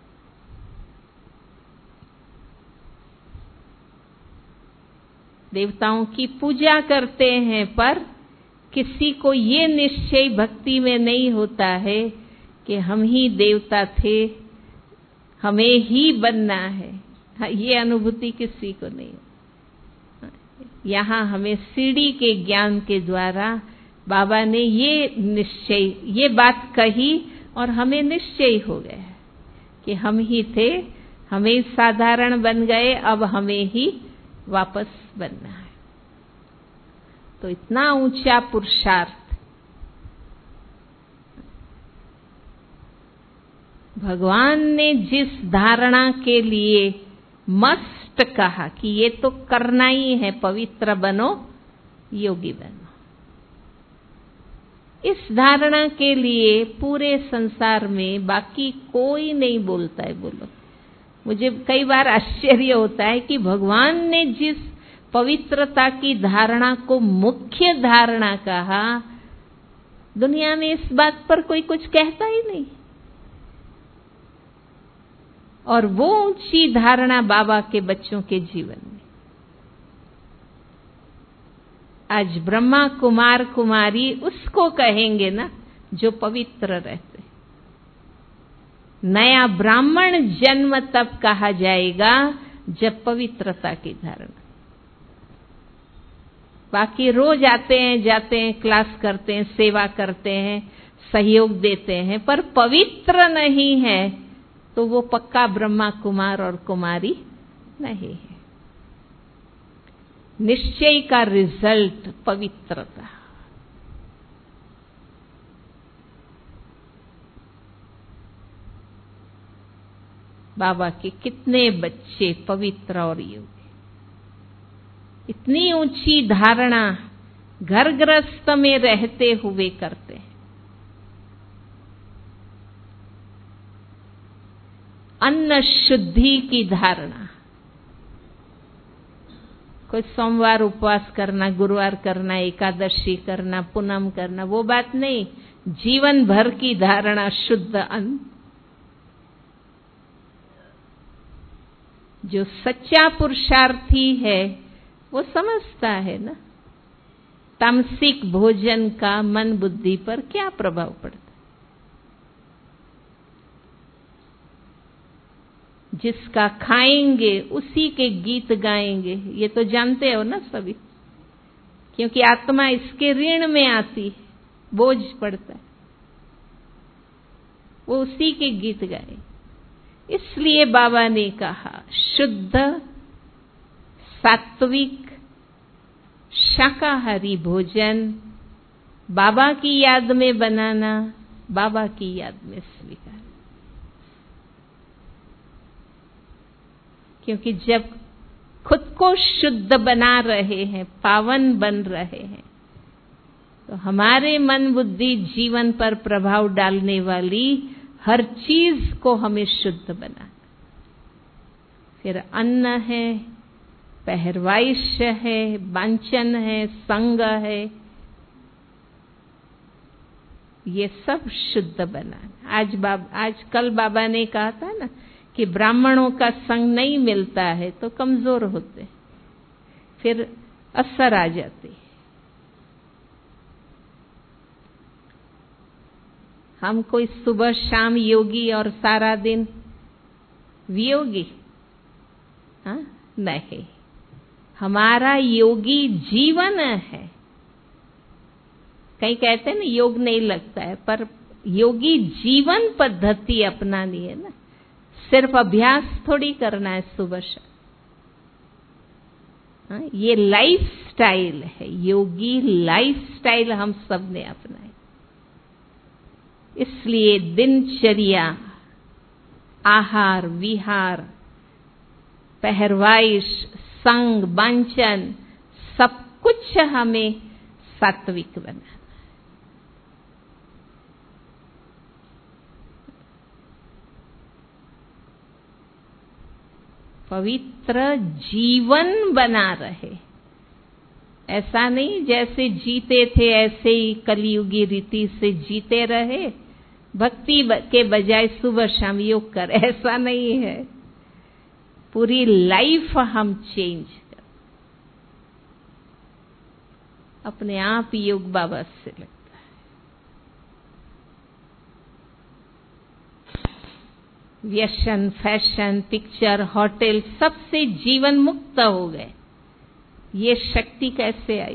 देवताओं की पूजा करते हैं, पर किसी को ये निश्चय भक्ति में नहीं होता है कि हम ही देवता थे, हमें ही बनना है। ये अनुभूति किसी को नहीं। यहाँ हमें सीढ़ी के ज्ञान के द्वारा बाबा ने ये निश्चय, ये बात कही और हमें निश्चय हो गया कि हम ही थे, हमें साधारण बन गए, अब हमें ही वापस बनना है। तो इतना ऊंचा पुरुषार्थ भगवान ने जिस धारणा के लिए मस्ट मस्ट कहा कि ये तो करना ही है, पवित्र बनो, योगी बनो। इस धारणा के लिए पूरे संसार में बाकी कोई नहीं बोलता है। बोलो, मुझे कई बार आश्चर्य होता है कि भगवान ने जिस पवित्रता की धारणा को मुख्य धारणा कहा, दुनिया में इस बात पर कोई कुछ कहता ही नहीं। और वो ऊंची धारणा बाबा के बच्चों के जीवन में आज ब्रह्मा कुमार कुमारी उसको कहेंगे ना जो पवित्र रहते। नया ब्राह्मण जन्म तब कहा जाएगा जब पवित्रता की धारणा। बाकी रोज आते हैं, जाते हैं, क्लास करते हैं, सेवा करते हैं, सहयोग देते हैं, पर पवित्र नहीं है तो वो पक्का ब्रह्मा कुमार और कुमारी नहीं है। निश्चय का रिजल्ट पवित्रता। बाबा के कितने बच्चे पवित्र और योगी। इतनी ऊंची धारणा घर गृहस्थ में रहते हुए करते हैं। अन्न शुद्धि की धारणा। कोई सोमवार उपवास करना, गुरुवार करना, एकादशी करना, पूनम करना, वो बात नहीं। जीवन भर की धारणा शुद्ध अन्न। जो सच्चा पुरुषार्थी है वो समझता है ना तामसिक भोजन का मन बुद्धि पर क्या प्रभाव पड़ता। जिसका खाएंगे उसी के गीत गाएंगे, ये तो जानते हो ना सभी, क्योंकि आत्मा इसके ऋण में आती है, बोझ पड़ता है, वो उसी के गीत गाए। इसलिए बाबा ने कहा शुद्ध सात्विक शाकाहारी भोजन बाबा की याद में बनाना, बाबा की याद में स्वीकार। क्योंकि जब खुद को शुद्ध बना रहे हैं, पावन बन रहे हैं, तो हमारे मन बुद्धि जीवन पर प्रभाव डालने वाली हर चीज को हमें शुद्ध बनाना। फिर अन्न है, पहरवाइश है, वांछन है, संग है, ये सब शुद्ध बनाना। आज बाब आज कल बाबा ने कहा था ना कि ब्राह्मणों का संग नहीं मिलता है तो कमजोर होते, फिर असर आ जाती। हम कोई सुबह शाम योगी और सारा दिन वियोगी, हाँ नहीं। हमारा योगी जीवन है। कई कहते हैं ना योग नहीं लगता है, पर योगी जीवन पद्धति अपनानी है ना। सिर्फ अभ्यास थोड़ी करना है सुबह शाम, हाँ, ये लाइफ स्टाइल है। योगी लाइफ स्टाइल हम सब ने अपनाया। इसलिए दिनचर्या, आहार विहार, पहरवाइश, संग, वांछन, सब कुछ हमें सात्विक बनाना। पवित्र जीवन बना रहे। ऐसा नहीं जैसे जीते थे ऐसे ही कलयुगी रीति से जीते रहे, भक्ति के बजाय सुबह शाम योग कर, ऐसा नहीं है। पूरी लाइफ हम चेंज कर, अपने आप योग बाबा से लगता है। व्यसन, फैशन, पिक्चर, होटल, सबसे जीवन मुक्त हो गए। ये शक्ति कैसे आई?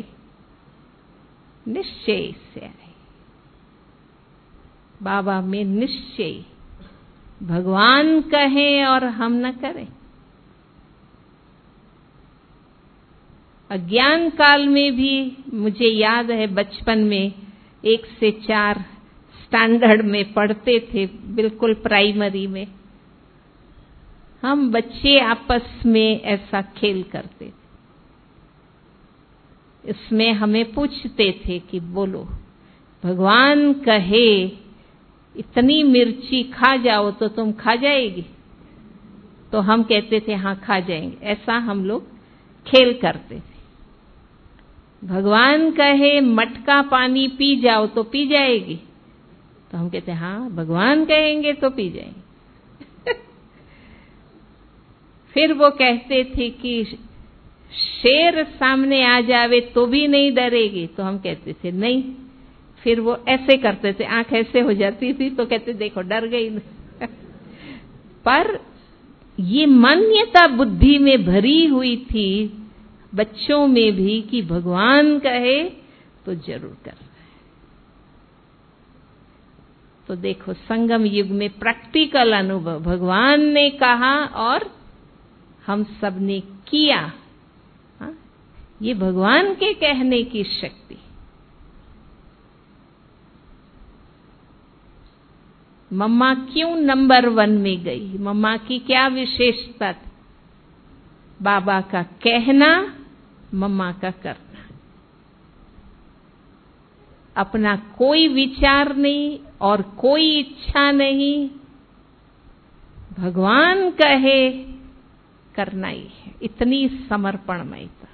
निश्चय से आई। बाबा में निश्चय, भगवान कहें और हम न करें। अज्ञान काल में भी मुझे याद है, बचपन में एक से चार स्टैंडर्ड में पढ़ते थे, बिल्कुल प्राइमरी में। हम बच्चे आपस में ऐसा खेल करते थे। इसमें हमें पूछते थे कि बोलो, भगवान कहे इतनी मिर्ची खा जाओ तो तुम खा जाएगी? तो हम कहते थे हाँ खा जाएंगे। ऐसा हम लोग खेल करते थे। भगवान कहे मटका पानी पी जाओ तो पी जाएगी? तो हम कहते हाँ भगवान कहेंगे तो पी जाएंगे। फिर वो कहते थे कि शेर सामने आ जावे तो भी नहीं डरेगी? तो हम कहते थे नहीं। फिर वो ऐसे करते थे, आंख ऐसे हो जाती थी तो कहते देखो डर गई। पर ये मान्यता बुद्धि में भरी हुई थी बच्चों में भी कि भगवान कहे तो जरूर करना है। तो देखो संगम युग में प्रैक्टिकल अनुभव, भगवान ने कहा और हम सब ने किया। हा? ये भगवान के कहने की शक्ति। मम्मा क्यों नंबर वन में गई? मम्मा की क्या विशेषता थी? बाबा का कहना, मम्मा का करना। अपना कोई विचार नहीं और कोई इच्छा नहीं, भगवान कहे करना ही है। इतनी समर्पणमयता।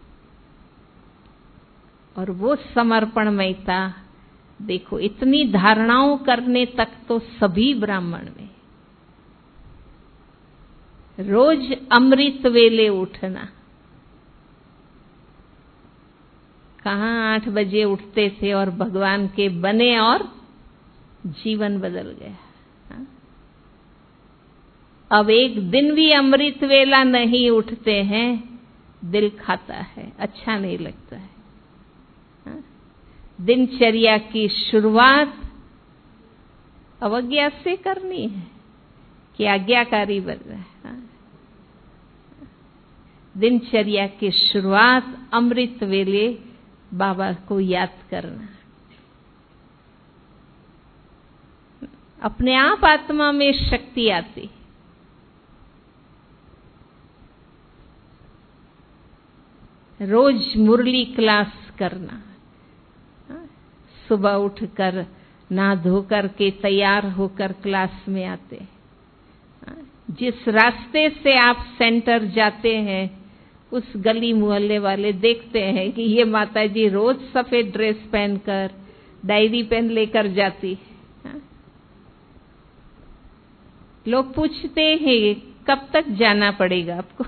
और वो समर्पणमयता देखो, इतनी धारणाओं करने तक तो सभी ब्राह्मण में। रोज अमृत वेले उठना। कहाँ आठ बजे उठते थे और भगवान के बने और जीवन बदल गया। हा? अब एक दिन भी अमृत वेला नहीं उठते हैं, दिल खाता है, अच्छा नहीं लगता है। हा? दिनचर्या की शुरुआत अवज्ञा से करनी है कि आज्ञाकारी बन रहा है। हा? दिनचर्या की शुरुआत अमृत वेले बाबा को याद करना। अपने आप आत्मा में शक्ति आती। रोज मुरली क्लास करना। सुबह उठकर नहा धोकर के तैयार होकर क्लास में आते। जिस रास्ते से आप सेंटर जाते हैं, उस गली मोहल्ले वाले देखते हैं कि ये माताजी रोज सफेद ड्रेस पहनकर डायरी पेन लेकर जाती। लोग पूछते हैं कब तक जाना पड़ेगा आपको?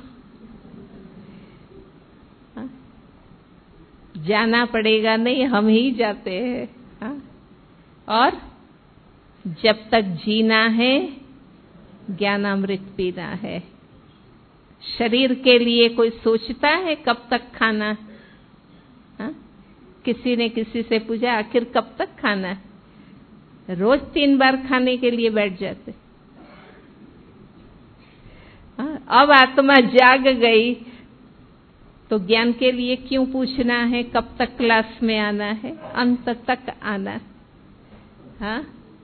जाना पड़ेगा नहीं, हम ही जाते हैं। हा? और जब तक जीना है ज्ञानामृत पीना है। शरीर के लिए कोई सोचता है कब तक खाना? हा? किसी ने किसी से पूछा आखिर कब तक खाना है? रोज तीन बार खाने के लिए बैठ जाते। हा? अब आत्मा जाग गई तो ज्ञान के लिए क्यों पूछना है कब तक क्लास में आना है? अंत तक आना है। हाँ?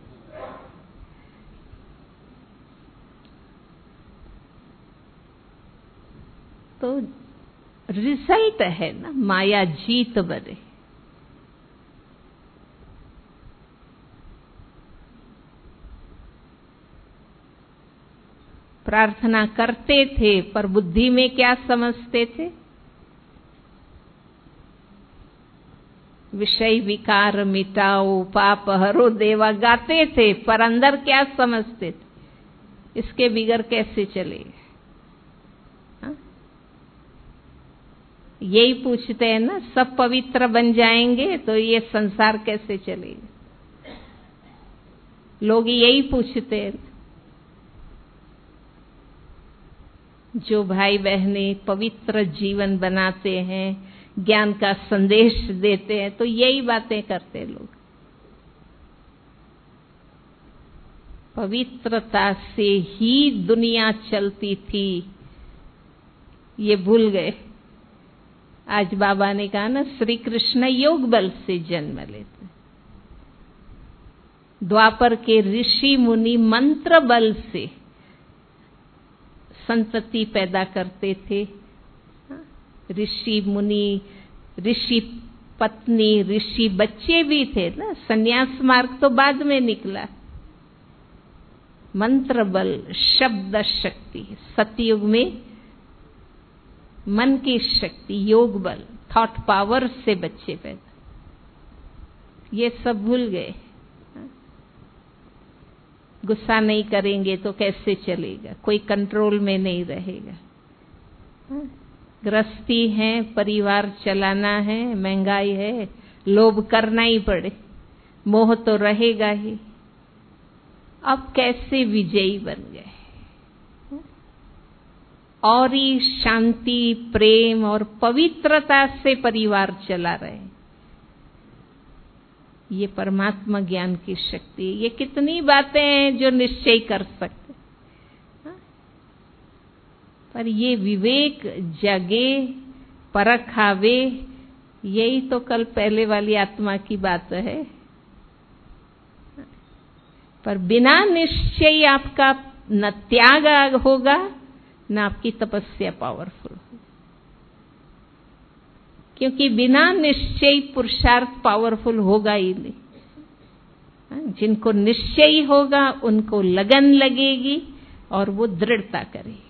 तो रिजल्ट है ना, माया जीत बने। प्रार्थना करते थे पर बुद्धि में क्या समझते थे? विषय विकार मिटाओ, पाप हरो देवा गाते थे, पर अंदर क्या समझते थे? इसके बिगर कैसे चलेगा? यही पूछते हैं ना, सब पवित्र बन जाएंगे तो ये संसार कैसे चलेगा? लोग यही पूछते हैं। जो भाई बहनें पवित्र जीवन बनाते हैं, ज्ञान का संदेश देते हैं, तो यही बातें करते लोग। पवित्रता से ही दुनिया चलती थी, ये भूल गए। आज बाबा ने कहा ना, श्री कृष्ण योग बल से जन्म लेते। द्वापर के ऋषि मुनि मंत्र बल से संतति पैदा करते थे। ऋषि मुनि, ऋषि पत्नी, ऋषि बच्चे भी थे ना। संन्यास मार्ग तो बाद में निकला। मंत्र बल, शब्द शक्ति, सतयुग में मन की शक्ति, योग बल, थॉट पावर से बच्चे पैदा, ये सब भूल गए। गुस्सा नहीं करेंगे तो कैसे चलेगा, कोई कंट्रोल में नहीं रहेगा। गृहस्थी है, परिवार चलाना है, महंगाई है, लोभ करना ही पड़े, मोह तो रहेगा ही। अब कैसे विजयी बन गए और ही शांति, प्रेम और पवित्रता से परिवार चला रहे। ये परमात्मा ज्ञान की शक्ति। ये कितनी बातें हैं जो निश्चय कर सकते, पर ये विवेक जगे, परख आवे, यही तो कल पहले वाली आत्मा की बात है। पर बिना निश्चय आपका न त्याग होगा, न आपकी तपस्या पावरफुल होगी। क्योंकि बिना निश्चय पुरुषार्थ पावरफुल होगा ही नहीं। जिनको निश्चय होगा उनको लगन लगेगी और वो दृढ़ता करेगी।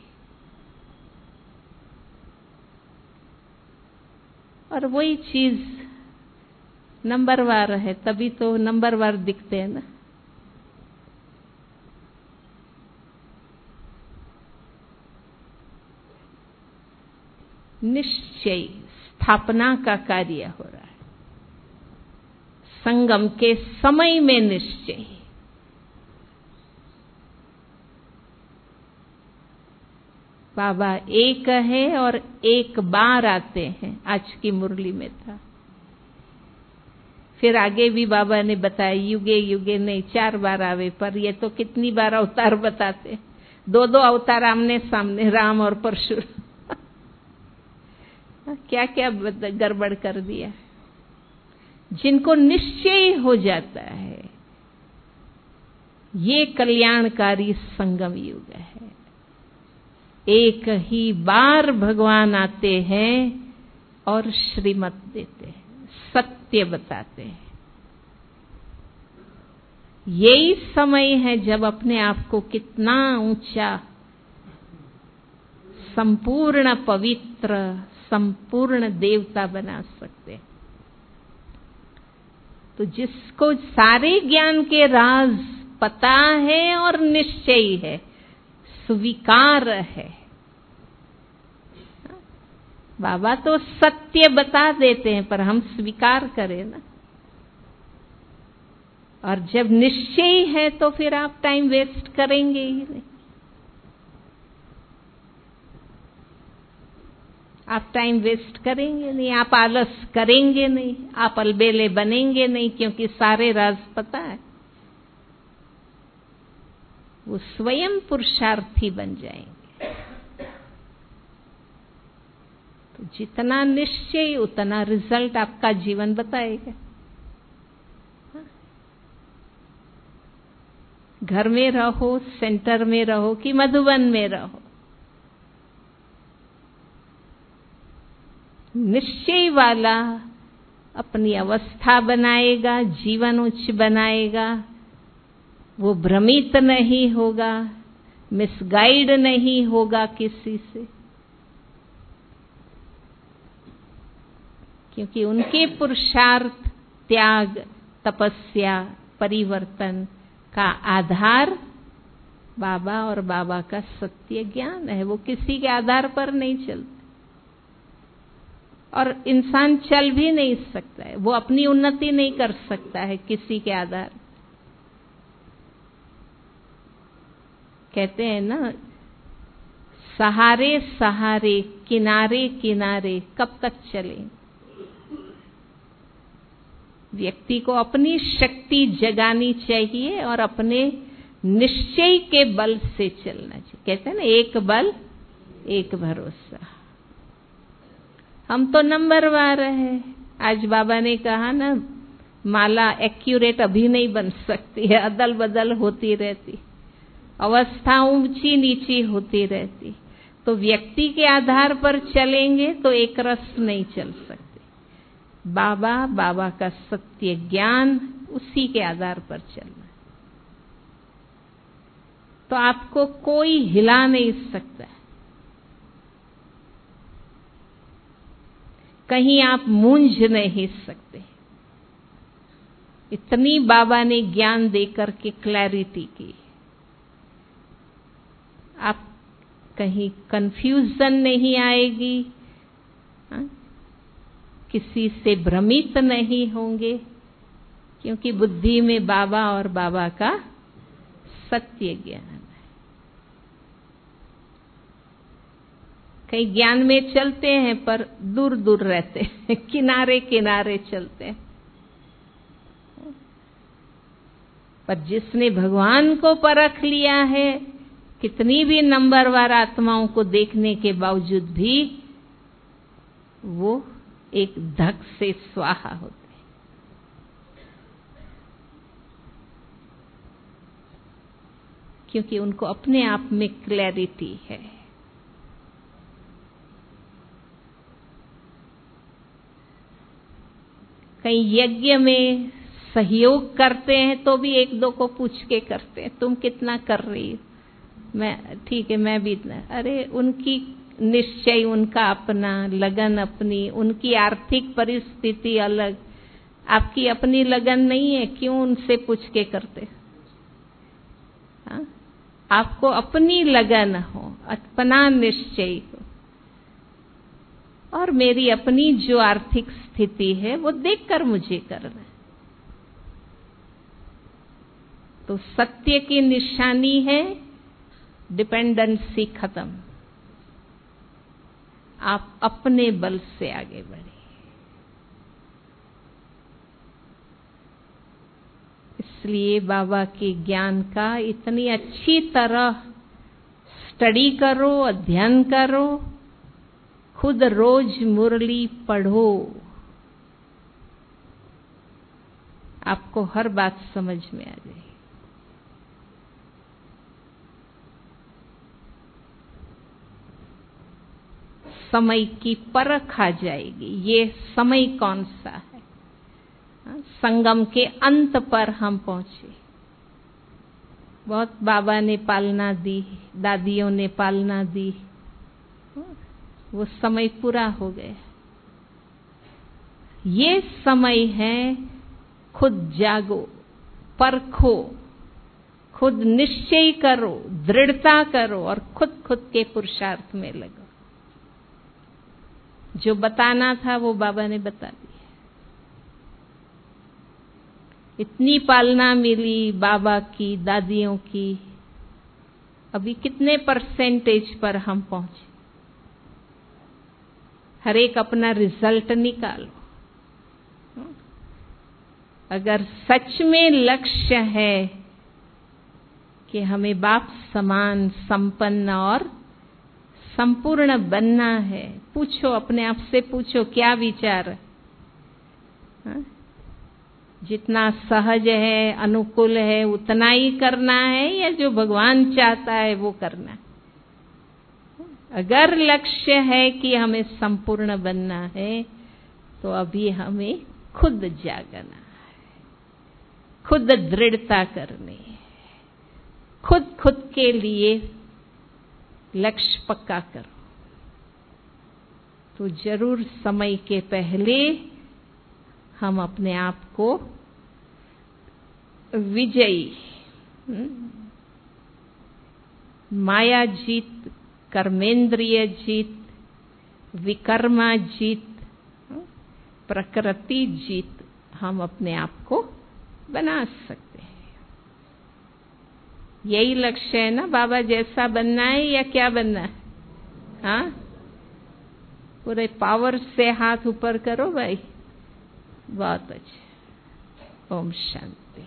और वही चीज नंबरवार है, तभी तो नंबरवार दिखते हैं ना। निश्चय स्थापना का कार्य हो रहा है। संगम के समय में निश्चय। बाबा एक है और एक बार आते हैं, आज की मुरली में था। फिर आगे भी बाबा ने बताया युगे युगे नहीं, चार बार आवे, पर ये तो कितनी बार अवतार बताते, दो दो अवतार आमने सामने, राम और परशुराम। क्या क्या गड़बड़ कर दिया। जिनको निश्चय हो जाता है ये कल्याणकारी संगम युग है। एक ही बार भगवान आते हैं और श्रीमत देते हैं, सत्य बताते हैं। यही समय है जब अपने आप को कितना ऊंचा, संपूर्ण पवित्र, संपूर्ण देवता बना सकते हैं। तो जिसको सारे ज्ञान के राज पता है और निश्चय है, स्वीकार है। बाबा तो सत्य बता देते हैं, पर हम स्वीकार करें ना। और जब निश्चय है तो फिर आप टाइम वेस्ट करेंगे ही नहीं। आप टाइम वेस्ट करेंगे नहीं, आप आलस करेंगे नहीं, आप अलबेले बनेंगे नहीं, क्योंकि सारे राज पता है। वो स्वयं पुरुषार्थी बन जाएंगे। तो जितना निश्चय उतना रिजल्ट आपका जीवन बताएगा। घर में रहो, सेंटर में रहो कि मधुबन में रहो, निश्चय वाला अपनी अवस्था बनाएगा, जीवन उच्च बनाएगा। वो भ्रमित नहीं होगा, मिसगाइड नहीं होगा किसी से, क्योंकि उनके पुरुषार्थ, त्याग, तपस्या, परिवर्तन का आधार बाबा और बाबा का सत्य ज्ञान है। वो किसी के आधार पर नहीं चलता और इंसान चल भी नहीं सकता है। वो अपनी उन्नति नहीं कर सकता है किसी के आधार। कहते हैं ना, सहारे सहारे, किनारे किनारे कब तक चले। व्यक्ति को अपनी शक्ति जगानी चाहिए और अपने निश्चय के बल से चलना चाहिए। कहते हैं ना, एक बल एक भरोसा। हम तो नंबरवार है। आज बाबा ने कहा ना, माला एक्यूरेट अभी नहीं बन सकती है, अदल बदल होती रहती। अवस्था ऊंची नीची होती रहती। तो व्यक्ति के आधार पर चलेंगे तो एक रस नहीं चल सकते। बाबा, बाबा का सत्य ज्ञान, उसी के आधार पर चलना। तो आपको कोई हिला नहीं सकता। कहीं आप मूंझ नहीं सकते। इतनी बाबा ने ज्ञान देकर के क्लैरिटी की। आप कहीं कंफ्यूजन नहीं आएगी, हा? किसी से भ्रमित नहीं होंगे, क्योंकि बुद्धि में बाबा और बाबा का सत्य ज्ञान है। कई ज्ञान में चलते हैं पर दूर दूर रहते हैं, किनारे किनारे चलते हैं। पर जिसने भगवान को परख लिया है, कितनी भी नंबरवार आत्माओं को देखने के बावजूद भी वो एक धक से स्वाहा होते। क्योंकि उनको अपने आप में क्लैरिटी है। कई यज्ञ में सहयोग करते हैं तो भी एक दो को पूछ के करते हैं, तुम कितना कर रही हो? मैं ठीक है, मैं भी इतना। अरे उनकी निश्चय, उनका अपना लगन, अपनी उनकी आर्थिक परिस्थिति अलग, आपकी अपनी लगन नहीं है, क्यों उनसे पूछ के करते? हाँ? आपको अपनी लगन हो, अपना निश्चय हो, और मेरी अपनी जो आर्थिक स्थिति है वो देखकर मुझे करना है। तो सत्य की निशानी है डिपेंडेंसी खत्म। आप अपने बल से आगे बढ़े। इसलिए बाबा के ज्ञान का इतनी अच्छी तरह स्टडी करो, अध्ययन करो, खुद रोज मुरली पढ़ो, आपको हर बात समझ में आ जाएगी। समय की परख आ जाएगी, ये समय कौन सा है। संगम के अंत पर हम पहुंचे। बहुत बाबा ने पालना दी, दादियों ने पालना दी, वो समय पूरा हो गया। ये समय है खुद जागो, परखो, खुद निश्चय करो, दृढ़ता करो और खुद खुद के पुरुषार्थ में लगो। जो बताना था वो बाबा ने बता दिया। इतनी पालना मिली बाबा की, दादियों की, अभी कितने परसेंटेज पर हम पहुंचे? हर एक अपना रिजल्ट निकालो। अगर सच में लक्ष्य है कि हमें बाप समान संपन्न और संपूर्ण बनना है, पूछो अपने आप से, पूछो क्या विचार है? जितना सहज है, अनुकूल है, उतना ही करना है या जो भगवान चाहता है वो करना है? अगर लक्ष्य है कि हमें संपूर्ण बनना है तो अभी हमें खुद जागना है, खुद दृढ़ता करनी है, खुद खुद के लिए लक्ष्य पक्का करो। तो जरूर समय के पहले हम अपने आप को विजयी, माया जीत, कर्मेंद्रिय जीत, विकर्मा जीत, प्रकृति जीत हम अपने आप को बना सकते हैं। यही लक्ष्य है ना, बाबा जैसा बनना है या क्या बनना है? हाँ, पूरे पावर से हाथ ऊपर करो भाई। बहुत अच्छा। ओम शांति।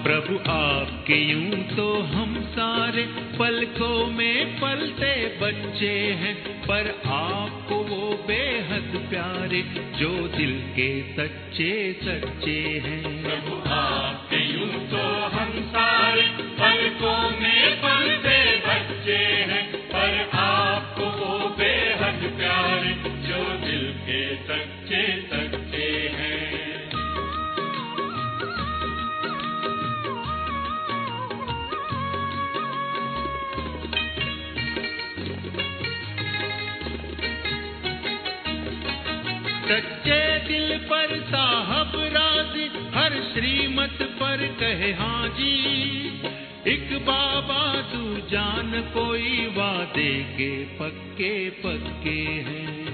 प्रभु आपके यूं तो हम सारे पलकों में पलते बच्चे हैं, पर आपको वो बेहद प्यारे जो दिल के सच्चे सच्चे हैं। प्रभु आपके यूं तो हम सारे पलकों में पलते बच्चे हैं, पर आपको वो बेहद प्यारे जो दिल के सच्चे सच्चे हैं। सच्चे दिल पर साहब राजी, हर श्रीमत पर कहे हाँ जी। एक बाबा तू जान कोई वादे के पक्के पक्के हैं।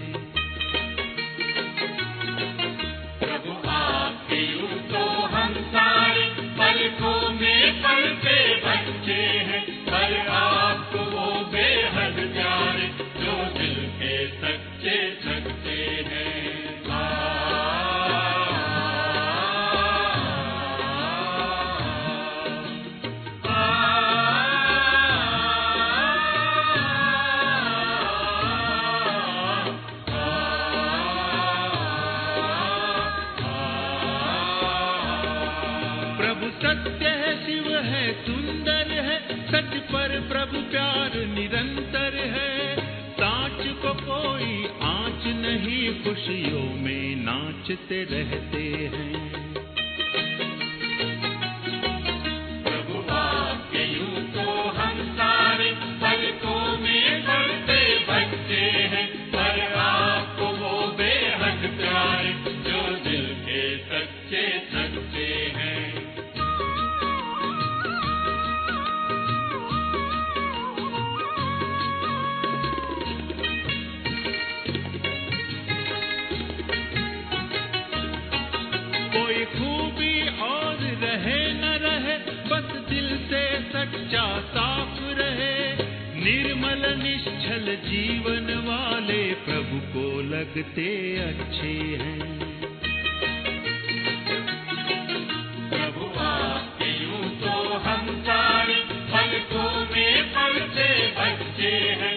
प्रभु आपके यूं तो हम सारे पलकों में पलते बच्चे हैं, पर आपको वो बेहद प्यारे जो दिल के सच्चे सच्चे हैं। सत्य है, शिव है, सुंदर है, सच पर प्रभु प्यार निरंतर है। सांच को कोई आँच नहीं, खुशियों में नाचते रहते हैं। प्रभु आपके यूं तो हम सारे पलकों में पलते बच्चे हैं, पर आपको वो बेहद प्यारे जो दिल के सच्चे सच्चे हैं। कोई खूबी और रहे न रहे, बस दिल से सच्चा साफ रहे। निर्मल निश्चल जीवन वाले प्रभु को लगते अच्छे हैं। प्रभु आपके यूं तो हम सारे पलकों में पलते बच्चे हैं,